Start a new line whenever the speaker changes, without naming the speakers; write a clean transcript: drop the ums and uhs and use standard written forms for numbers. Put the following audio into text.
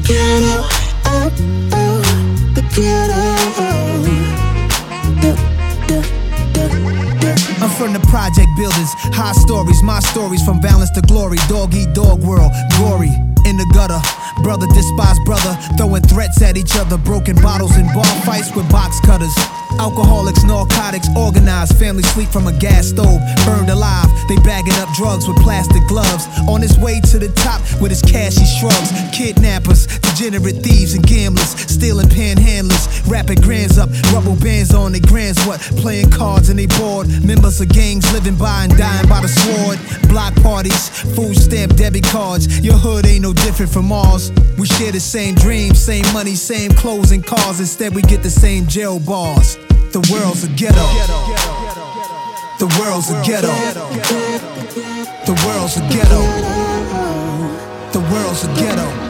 ghetto, oh, oh, the ghetto.
I'm from the project buildings, high stories, my stories from balance to glory. Dog eat dog world, gory, in the gutter. Brother despise brother, throwing threats at each other. Broken bottles and bar fights with box cutters. Alcoholics, narcotics, organized. Family sleep from a gas stove, burned alive. They bagging up drugs with plastic gloves. On his way to the top with his cash he shrugs. Kidnappers, degenerate thieves and gamblers, stealing panhandlers, rapping grands up, rubber bands on their grands what? Playing cards and they bored. Members of gangs living by and dying by the sword. Block parties, food stamp debit cards. Your hood ain't no different from ours. We share the same dreams, same money, same clothes and cars. Instead we get the same jail bars. The world's a ghetto. The world's a ghetto. The world's a ghetto. The world's a ghetto.